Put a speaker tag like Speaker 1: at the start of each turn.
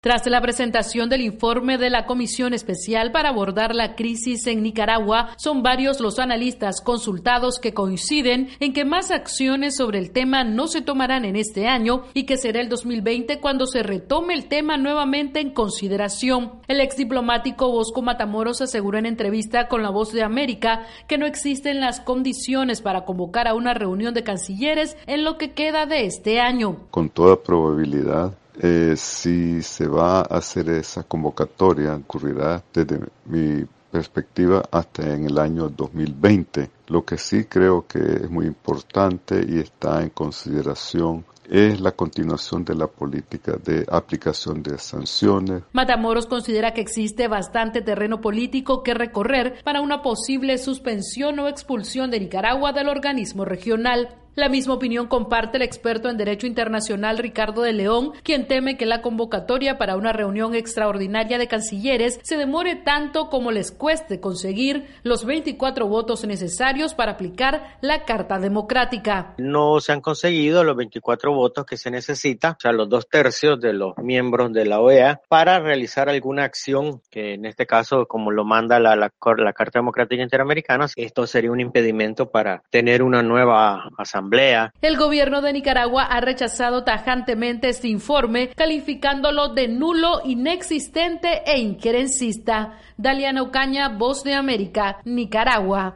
Speaker 1: Tras la presentación del informe de la Comisión Especial para abordar la crisis en Nicaragua, son varios los analistas consultados que coinciden en que más acciones sobre el tema no se tomarán en este año y que será el 2020 cuando se retome el tema nuevamente en consideración. El exdiplomático Bosco Matamoros aseguró en entrevista con La Voz de América que no existen las condiciones para convocar a una reunión de cancilleres en lo que queda de este año.
Speaker 2: Con toda probabilidad, si se va a hacer esa convocatoria, ocurrirá desde mi perspectiva hasta en el año 2020. Lo que sí creo que es muy importante y está en consideración es la continuación de la política de aplicación de sanciones.
Speaker 1: Matamoros considera que existe bastante terreno político que recorrer para una posible suspensión o expulsión de Nicaragua del organismo regional. La misma opinión comparte el experto en Derecho Internacional Ricardo de León, quien teme que la convocatoria para una reunión extraordinaria de cancilleres se demore tanto como les cueste conseguir los 24 votos necesarios para aplicar la Carta Democrática.
Speaker 3: No se han conseguido los 24 votos que se necesita, o sea, los 2/3 de los miembros de la OEA, para realizar alguna acción que en este caso, como lo manda la Carta Democrática Interamericana, esto sería un impedimento para tener una nueva asamblea.
Speaker 1: El gobierno de Nicaragua ha rechazado tajantemente este informe, calificándolo de nulo, inexistente e injerencista. Daliana Ocaña, Voz de América, Nicaragua.